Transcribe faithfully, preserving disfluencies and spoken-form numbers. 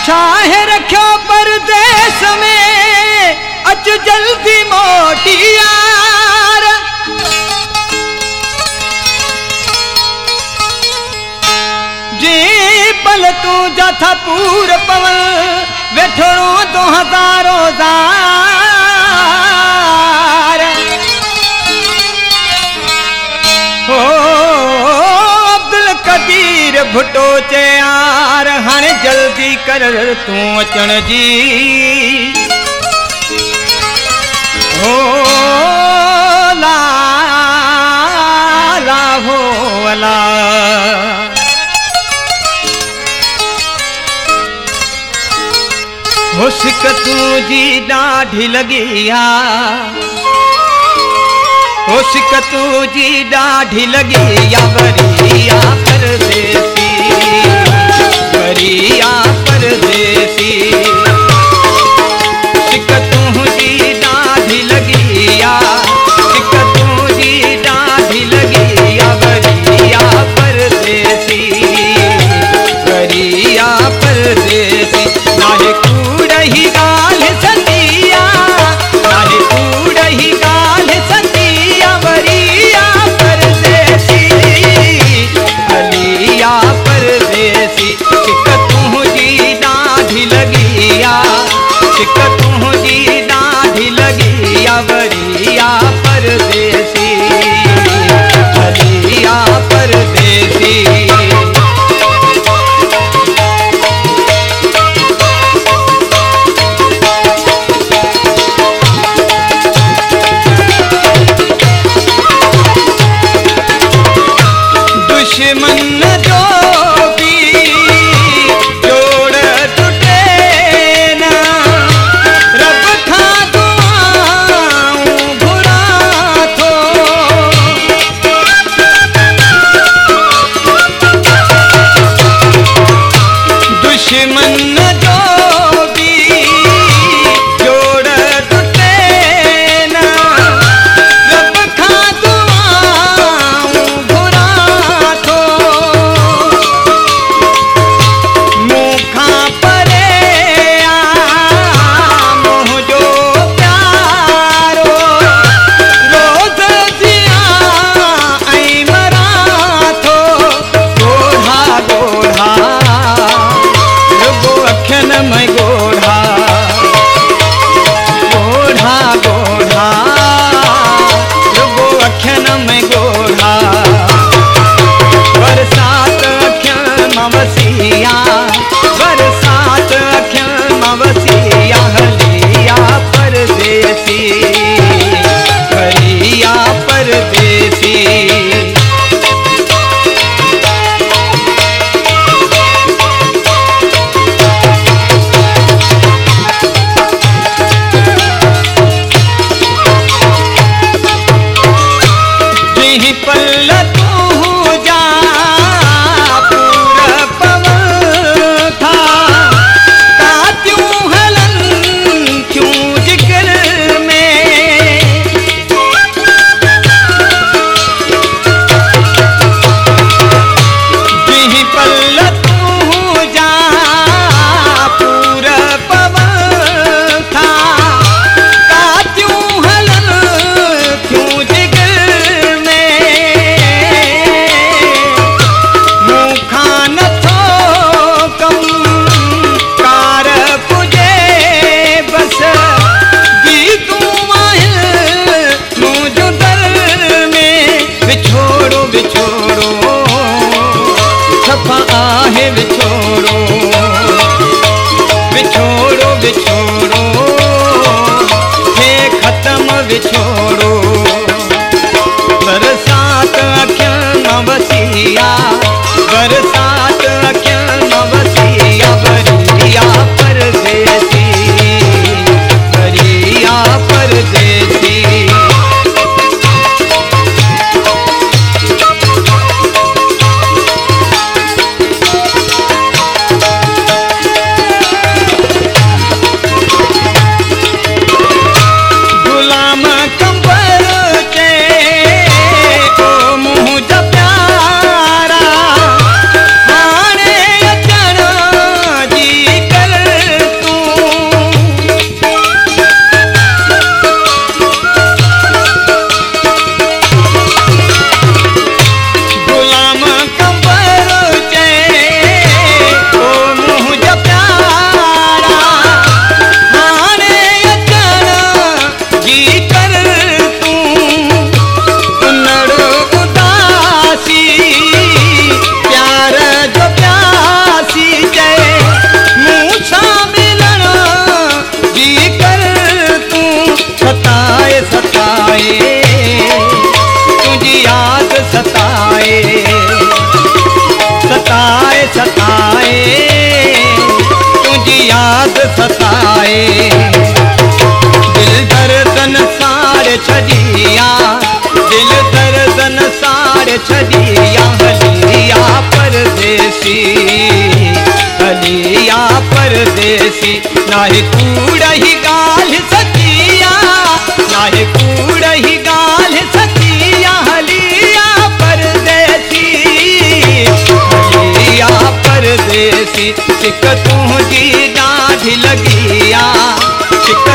छाहे रखो परदेस में अच जल्दी मोटी यार। जी पल तू जाथा पूर पवन वेठड़ो दो हजारों जार। हो अब्दुल कदीर भुट्टो चयार हाणे जल्दी कर तू अचण जी। हो ला ला हो अला हो सिक तू जी ॾाढी लगी आ। हो सिक तू जी ॾाढी लगी आ वरिया परदेसी वरिया परदेसी। सिक तू जी ॾाढी लगी आ सिक तू जी ॾाढी लगी आ वरिया परदेसी वरिया परदेसी। नाहे कूड़ ही गाल सतिया नाहे कूड़ ही गाल सतिया वरिया परदेसी हलिया परदेसी। सिक तू जी ॾाढी लगी आ सिक तू जी ॾाढी लगी आ वरिया परदेसी हलिया परदेसी। दुश्मन जो भी जोड़ टूटे ना रब खा दुआऊं घुरा थो। दुश्मन जो भी जोड़ टूटे ना रब खा दुआऊं घुरा थो। मुखा परे आ मोह जो प्यारो रोज़ जिया ऐं मरा थो। गोढ़ा गोढ़ा रुगो अखियुनि में गोढ़ा गोढ़ा गोढ़ा रुगो अखियुनि में गोढ़ा। बरसात अखियुनि मां वसिया बरसात अखियुनि मां वसिया हलिया परदेसी हलिया परदेसी। सताए, दिल दर्दन साड़ छदिया, दिल दर्दन साड़ छदिया, हलिया परदेसी, हलिया परदेसी, नाहे कूड़ ही गाल सतिया, नाहे कूड़ ही गाल सतिया, हलिया परदेसी, हलिया परदेसी, सिक तुझी डाढ़ लगिया, सिक